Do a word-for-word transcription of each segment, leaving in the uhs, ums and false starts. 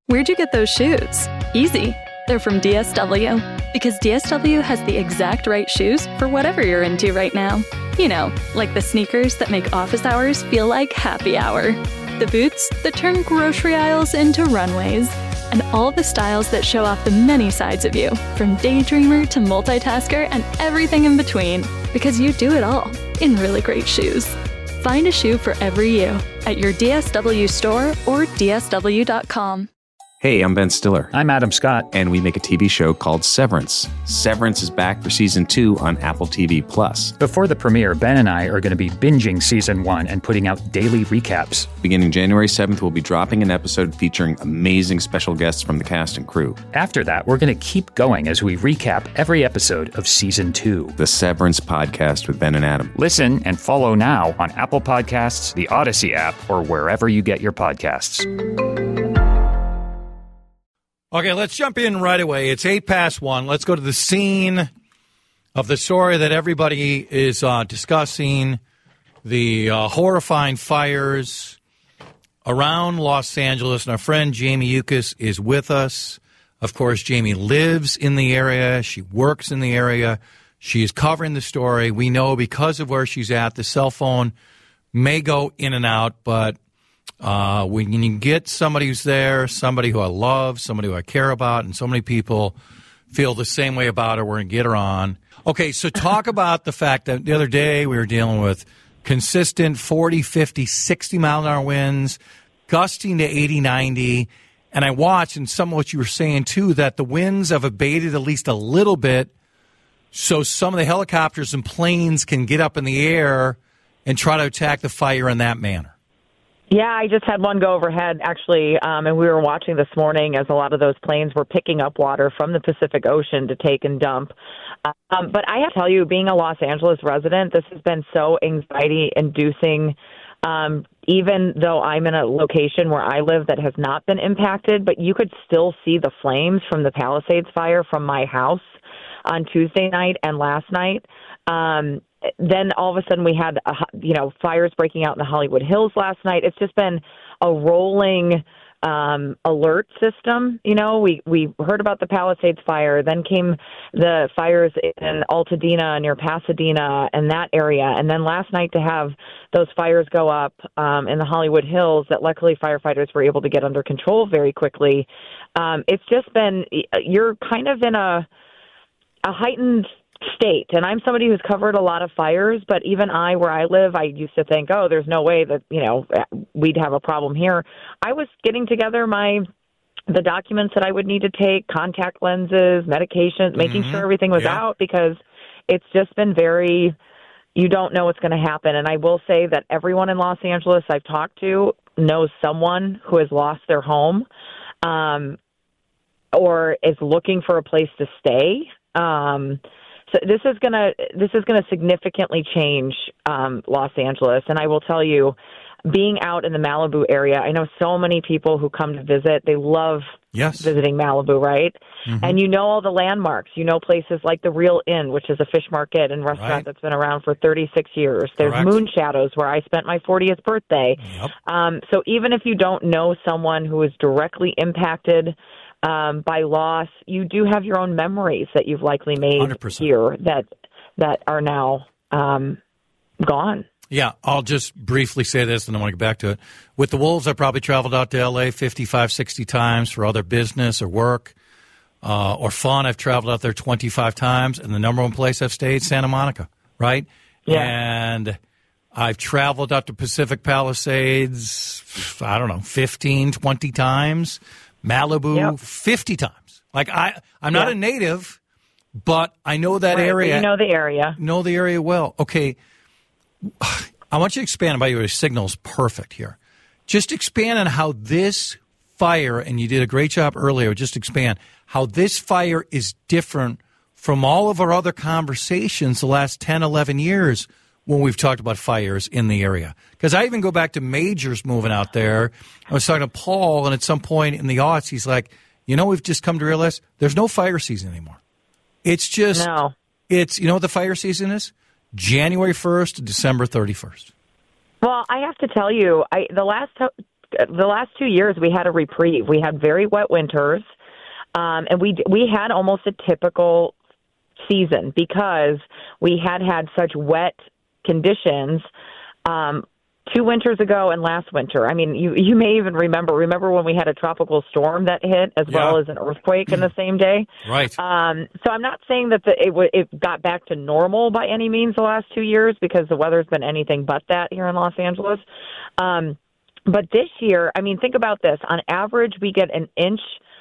Where'd you get those shoes? Easy. They're from D S W. Because D S W has the exact right shoes for whatever you're into right now. You know, like the sneakers that make office hours feel like happy hour. The boots that turn grocery aisles into runways. And all the styles that show off the many sides of you, from daydreamer to multitasker and everything in between. Because you do it all in really great shoes. Find a shoe for every you at your D S W store or D S W dot com. Hey, I'm Ben Stiller. I'm Adam Scott. And we make a T V show called Severance. Severance is back for season two on Apple T V Plus. Before the premiere, Ben and I are going to be binging season one and putting out daily recaps. Beginning January seventh, we'll be dropping an episode featuring amazing special guests from the cast and crew. After that, we're going to keep going as we recap every episode of season two. The Severance Podcast with Ben and Adam. Listen and follow now on Apple Podcasts, the Odyssey app, or wherever you get your podcasts. Okay, let's jump in right away. It's eight past one. Let's go to the scene of the story that everybody is uh, discussing, the uh, horrifying fires around Los Angeles. And our friend Jamie Yuccas is with us. Of course, Jamie lives in the area. She works in the area. She is covering the story. We know because of where she's at, the cell phone may go in and out, but Uh, when you get somebody who's there, somebody who I love, somebody who I care about, and so many people feel the same way about her, we're going to get her on. Okay, so talk about the fact that the other day we were dealing with consistent forty, fifty, sixty mile an hour winds, gusting to eighty, ninety, and I watched, and some of what you were saying too, that the winds have abated at least a little bit, so some of the helicopters and planes can get up in the air and try to attack the fire in that manner. Yeah, I just had one go overhead, actually, um, and we were watching this morning as a lot of those planes were picking up water from the Pacific Ocean to take and dump. Um, but I have to tell you, being a Los Angeles resident, this has been so anxiety-inducing, um, even though I'm in a location where I live that has not been impacted, but you could still see the flames from the Palisades fire from my house on Tuesday night and last night. Um Then all of a sudden we had, a, you know, fires breaking out in the Hollywood Hills last night. It's just been a rolling um, alert system. You know, we, we heard about the Palisades fire. Then came the fires in Altadena near Pasadena and that area. And then last night to have those fires go up um, in the Hollywood Hills that luckily firefighters were able to get under control very quickly. Um, it's just been, you're kind of in a, a heightened state. And I'm somebody who's covered a lot of fires, but even I, where I live, I used to think, oh, there's no way that, you know, we'd have a problem here. I was getting together my, the documents that I would need to take, contact lenses, medications, making mm-hmm. sure everything was yeah. out, because it's just been very, you don't know what's going to happen. And I will say that everyone in Los Angeles I've talked to knows someone who has lost their home, um, or is looking for a place to stay. Um, So this is gonna this is gonna significantly change um, Los Angeles, and I will tell you, being out in the Malibu area, I know so many people who come to visit. They love yes. visiting Malibu, right? Mm-hmm. And you know all the landmarks. You know places like the Real Inn, which is a fish market and restaurant right. that's been around for thirty-six years. There's Correct. Moon Shadows, where I spent my fortieth birthday. Yep. Um, so even if you don't know someone who is directly impacted Um, by loss, you do have your own memories that you've likely made one hundred percent here that that are now um, gone. Yeah, I'll just briefly say this, and I want to get back to it. With the Wolves, I probably traveled out to L A fifty-five, sixty times for other business or work uh, or fun. I've traveled out there twenty-five times, and the number one place I've stayed, Santa Monica, right? Yeah. And I've traveled out to Pacific Palisades, I don't know, fifteen, twenty times. Malibu, yep. fifty times. Like, I, I'm not yep. a native, but I know that right, area. You know the area. Know the area well. Okay. I want you to expand. By the way, your signal's perfect here. Just expand on how this fire, and you did a great job earlier, just expand, how this fire is different from all of our other conversations the last ten, eleven years when we've talked about fires in the area. Because I even go back to Majors moving out there. I was talking to Paul, and at some point in the aughts, he's like, you know, we've just come to realize there's no fire season anymore. It's just, no. it's, you know what the fire season is? January first to December thirty-first. Well, I have to tell you, I, the last t- the last two years we had a reprieve. We had very wet winters, um, and we we had almost a typical season because we had had such wet conditions um, two winters ago and last winter. I mean, you you may even remember remember when we had a tropical storm that hit as yeah. well as an earthquake in the same day. Right. Um, so I'm not saying that the, it w- it got back to normal by any means the last two years because the weather's been anything but that here in Los Angeles. Um, but this year, I mean, think about this. On average, we get an inch.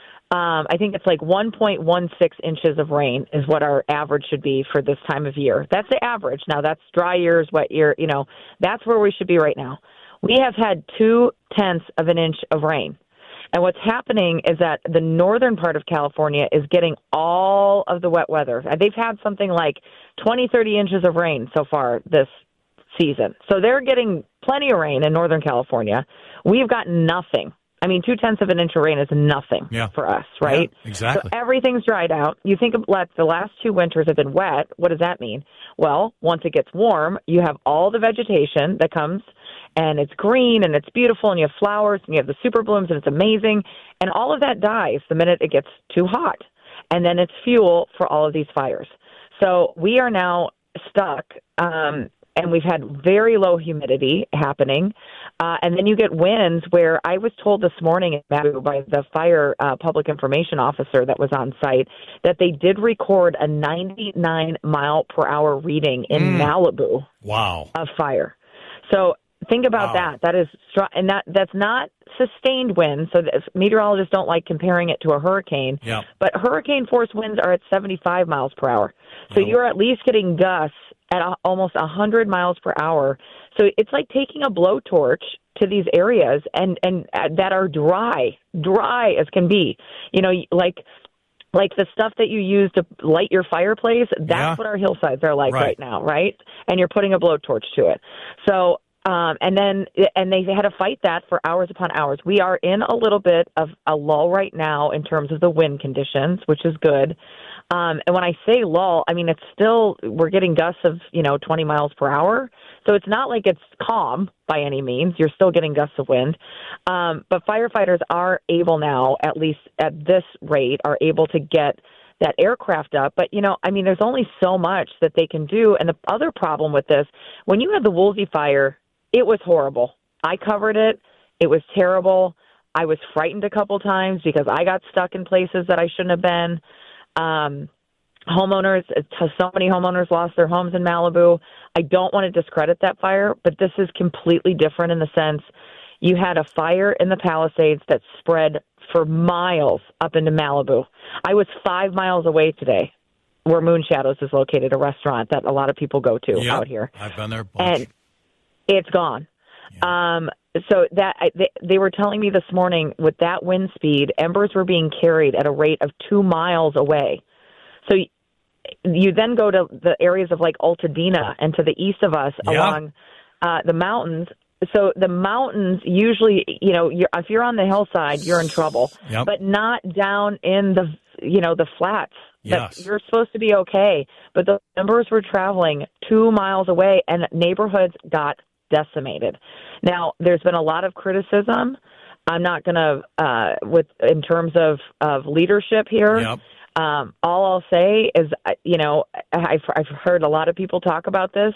Um, I think it's like one point one six inches of rain is what our average should be for this time of year. That's the average. Now, that's dry years, wet year, you know, that's where we should be right now. We have had two-tenths of an inch of rain. And what's happening is that the northern part of California is getting all of the wet weather. They've had something like twenty, thirty inches of rain so far this season. So they're getting plenty of rain in Northern California. We've got nothing. I mean, two-tenths of an inch of rain is nothing yeah. for us, right? Yeah, exactly. So everything's dried out. You think of like the last two winters have been wet. What does that mean? Well, once it gets warm, you have all the vegetation that comes, and it's green, and it's beautiful, and you have flowers, and you have the super blooms, and it's amazing. And all of that dies the minute it gets too hot. And then it's fuel for all of these fires. So we are now stuck, um, and we've had very low humidity happening. Uh, and then you get winds where I was told this morning by the fire uh, public information officer that was on site that they did record a ninety-nine mile per hour reading in mm. Malibu. Wow. Of fire. So think about wow. that. That is, and that that's not sustained wind. So meteorologists don't like comparing it to a hurricane. Yep. But hurricane force winds are at seventy-five miles per hour. So yep. you're at least getting gusts at a, almost one hundred miles per hour. So it's like taking a blowtorch to these areas and, and uh, that are dry, dry as can be. You know, like like the stuff that you use to light your fireplace, that's yeah. what our hillsides are like right. right now, right? And you're putting a blowtorch to it. So, um, and then, and they had to fight that for hours upon hours. We are in a little bit of a lull right now in terms of the wind conditions, which is good. Um, and when I say lull, I mean, it's still, we're getting gusts of, you know, twenty miles per hour. So it's not like it's calm by any means. You're still getting gusts of wind. Um, but firefighters are able now, at least at this rate, are able to get that aircraft up. But, you know, I mean, there's only so much that they can do. And the other problem with this, when you had the Woolsey fire, it was horrible. I covered it. It was terrible. I was frightened a couple times because I got stuck in places that I shouldn't have been. Um, homeowners, so many homeowners lost their homes in Malibu. I don't want to discredit that fire, but this is completely different in the sense you had a fire in the Palisades that spread for miles up into Malibu. I was five miles away today where Moon Shadows is located, a restaurant that a lot of people go to yep, out here. I've been there a bunch. And it's gone. Yeah. Um, so that they, they were telling me this morning with that wind speed, embers were being carried at a rate of two miles away. So you then go to the areas of like Altadena and to the east of us yeah. along uh, the mountains. So the mountains usually, you know, you're, if you're on the hillside, you're in trouble, yep. but not down in the, you know, the flats. Yes. You're supposed to be okay. But the embers were traveling two miles away and neighborhoods got decimated. Now, there's been a lot of criticism. I'm not going to, uh, with in terms of, of leadership here. Yep. Um, all I'll say is, you know, I've, I've heard a lot of people talk about this.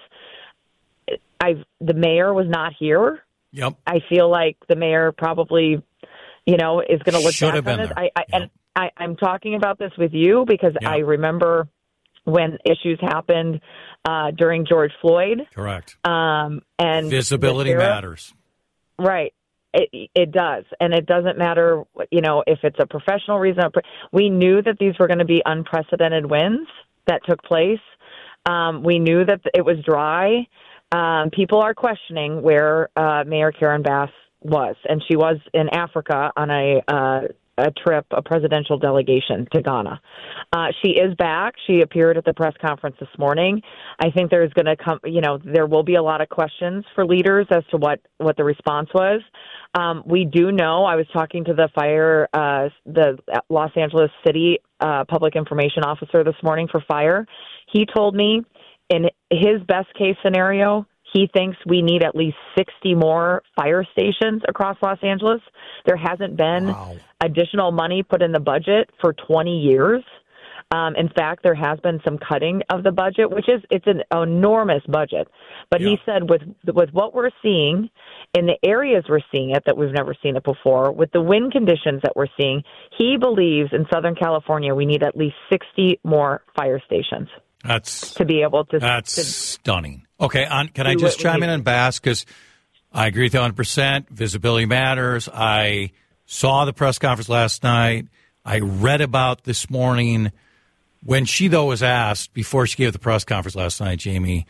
I've the mayor was not here. Yep. I feel like the mayor probably, you know, is going to look Should back have on been this. there. I, I, yep. And I, I'm talking about this with you because yep. I remember when issues happened uh, during George Floyd. Correct. Um, and visibility matters. Right. It, it does. And it doesn't matter, you know, if it's a professional reason. We knew that these were going to be unprecedented winds that took place. Um, we knew that it was dry. Um, people are questioning where uh, Mayor Karen Bass was. And she was in Africa on a uh, a trip, a presidential delegation to Ghana. Uh, she is back. She appeared at the press conference this morning. I think there's going to come, you know, there will be a lot of questions for leaders as to what, what the response was. Um, we do know, I was talking to the fire, uh, the Los Angeles City uh, public information officer this morning for fire. He told me in his best case scenario, He thinks we need at least sixty more fire stations across Los Angeles. There hasn't been Wow. additional money put in the budget for twenty years. Um, in fact, there has been some cutting of the budget, which is it's an enormous budget. But Yeah. he said with with what we're seeing in the areas we're seeing it that we've never seen it before, with the wind conditions that we're seeing, he believes in Southern California we need at least sixty more fire stations That's to be able to. that's to, stunning. Okay, on, can I do just what we chime need. in on Bass? Because I agree with you one hundred percent. Visibility matters. I saw the press conference last night. I read about this morning. When she, though, was asked before she gave the press conference last night, Jamie,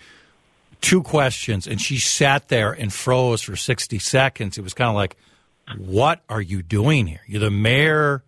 two questions, and she sat there and froze for sixty seconds. It was kind of like, what are you doing here? You're the mayor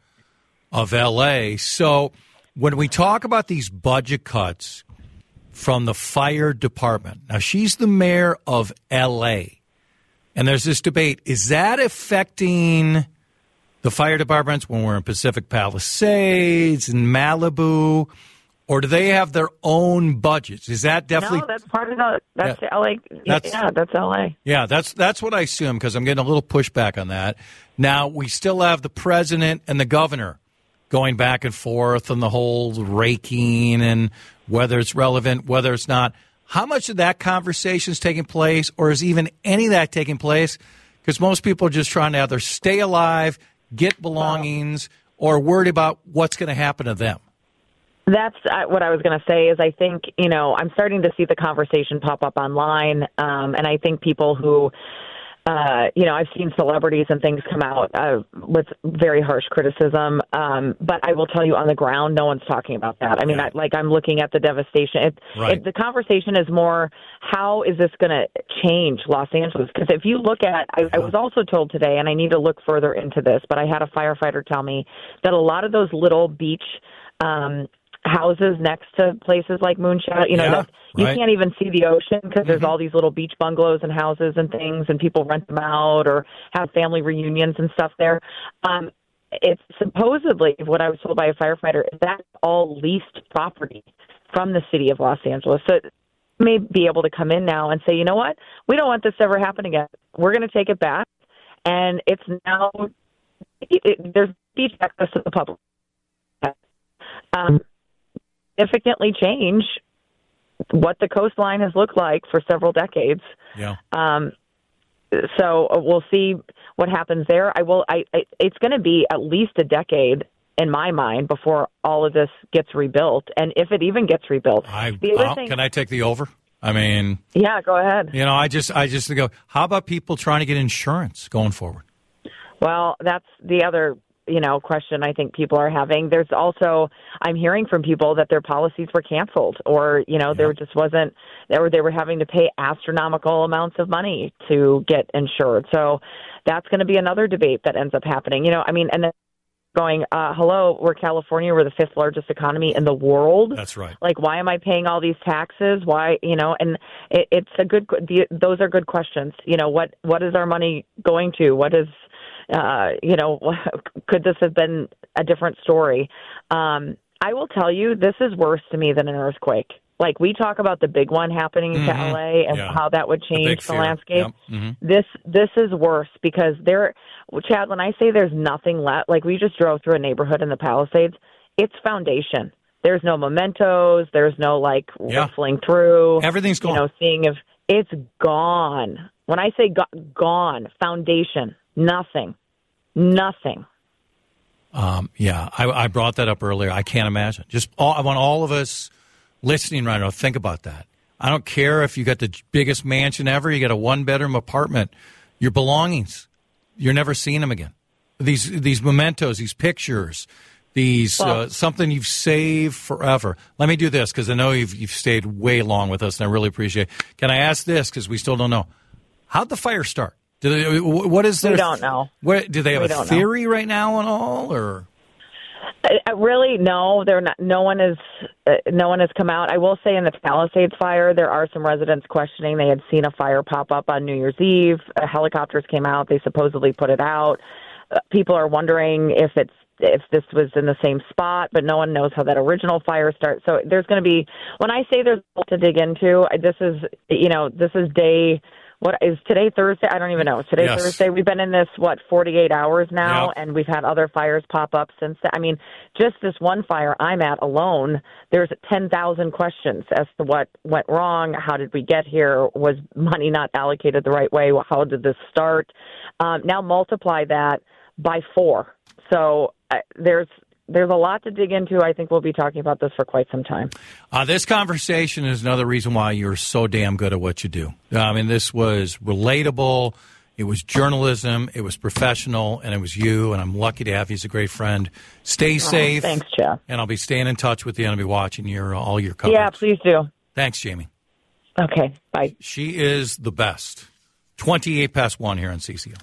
of L A. So when we talk about these budget cuts from the fire department, now she's the mayor of L A, and there's this debate. Is that affecting the fire departments when we're in Pacific Palisades and Malibu, or do they have their own budgets? Is that definitely? no, that's part of the. That's Yeah. L A. That's- yeah, that's L A. Yeah, that's that's what I assume because I'm getting a little pushback on that. Now we still have the president and the governor going back and forth on the whole raking and whether it's relevant, whether it's not. How much of that conversation is taking place, or is even any of that taking place? Because most people are just trying to either stay alive, get belongings, or worried about what's going to happen to them. That's uh, what I was going to say is I think, you know, I'm starting to see the conversation pop up online. Um, and I think people who, uh, you know, I've seen celebrities and things come out uh, with very harsh criticism. Um, but I will tell you on the ground, no one's talking about that. I mean, Yeah. I, like I'm looking at the devastation. It, Right. it, the conversation is more, how is this going to change Los Angeles? Because if you look at, I, I was also told today, and I need to look further into this, but I had a firefighter tell me that a lot of those little beach um houses next to places like Moonshot, you know, Yeah, that you right. can't even see the ocean because there's Mhm. all these little beach bungalows and houses and things, and people rent them out or have family reunions and stuff there. Um, it's supposedly, what I was told by a firefighter, that's all leased property from the city of Los Angeles. So it may be able to come in now and say, you know what, we don't want this to ever happen again. We're going to take it back, and it's now it, it, there's beach access to the public. Um, significantly change what the coastline has looked like for several decades. Yeah. Um, so we'll see what happens there. I will. I, I it's going to be at least a decade in my mind before all of this gets rebuilt, and if it even gets rebuilt. I, The other uh, thing- can I take the over? I mean, Yeah, go ahead. you know, I just, I just go. How about people trying to get insurance going forward? Well, that's the other, you know, question I think people are having. There's also, I'm hearing from people that their policies were canceled, or, you know, there just wasn't, they were, they were having to pay astronomical amounts of money to get insured. So that's going to be another debate that ends up happening. You know, I mean, and then going, uh, hello, we're California, we're the fifth largest economy in the world. That's right. Like, why am I paying all these taxes? Why, you know, and it, it's a good, the, those are good questions. You know, what, what is our money going to? What is, uh, you know, could this have been a different story? Um, I will tell you, this is worse to me than an earthquake. Like, we talk about the big one happening Mhm. to L A and Yeah. how that would The big change the fear. landscape. Yep. Mhm. This this is worse because there, Chad, when I say there's nothing left, like we just drove through a neighborhood in the Palisades, it's foundation. There's no mementos. There's no like Yeah. riffling through. Everything's gone. You know, seeing if it's gone. When I say go- gone, foundation, nothing, nothing. Um, yeah, I, I brought that up earlier. I can't imagine. Just all, I want all of us listening right now to think about that. I don't care if you got the biggest mansion ever, you got a one-bedroom apartment, your belongings, you're never seeing them again. These these mementos, these pictures, these Well- uh, something you've saved forever. Let me do this because I know you've you've stayed way long with us, and I really appreciate it. Can I ask this because we still don't know? How'd the fire start? Did they, what is their, We don't know. What, do they have We a don't know. theory right now on all, or? I, I really, no. They're not. No one is. Uh, no one has come out. I will say, in the Palisades fire, there are some residents questioning. They had seen a fire pop up on New Year's Eve. Uh, helicopters came out. They supposedly put it out. Uh, people are wondering if it's if this was in the same spot, but no one knows how that original fire started. So there's going to be, when I say there's a lot to dig into, this is, you know, this is day, what is today, Thursday? I don't even know. Today, Yes. Thursday. We've been in this, what, forty-eight hours now, Yep. and we've had other fires pop up since then. I mean, just this one fire I'm at alone, there's ten thousand questions as to what went wrong. How did we get here? Was money not allocated the right way? How did this start? Um, now multiply that by four. So uh, there's there's a lot to dig into. I think we'll be talking about this for quite some time. Uh, this conversation is another reason why you're so damn good at what you do. I mean, this was relatable. It was journalism. It was professional, and it was you. And I'm lucky to have you as a great friend. Stay safe. Oh, thanks, Jeff. And I'll be staying in touch with you, and I'll be watching your all your coverage. Yeah, please do. Thanks, Jamie. Okay, bye. She is the best. twenty-eight past one here on C C L.